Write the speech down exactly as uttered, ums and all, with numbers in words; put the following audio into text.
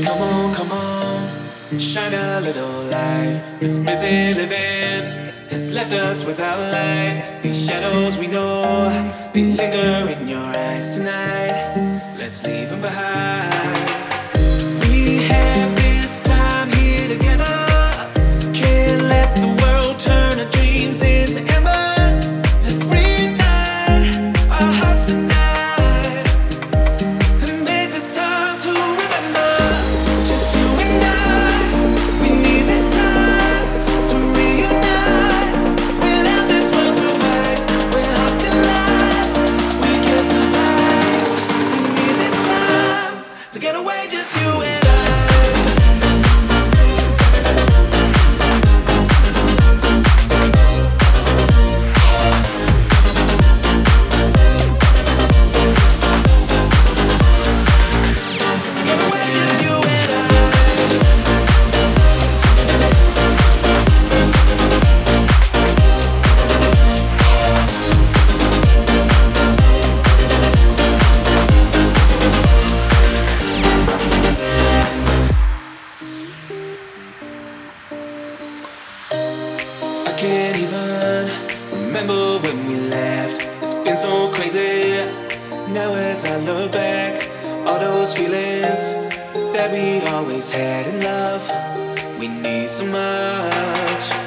Come on, come on, shine a little light. This busy living has left us without light. These shadows we know, they linger in your eyes tonight. Let's leave them behind. We have this time here together. Can't let the world turn our dreams into embers. Let's reignite our hearts tonight and make this time to remember. Just you and I, we need this time to reunite. Without this world to fight, where hearts collide, we can survive. We need this time to get away, just you and I. I can't even remember when we left. It's been so crazy. Now as I look back, all those feelings that we always had in love, we need so much.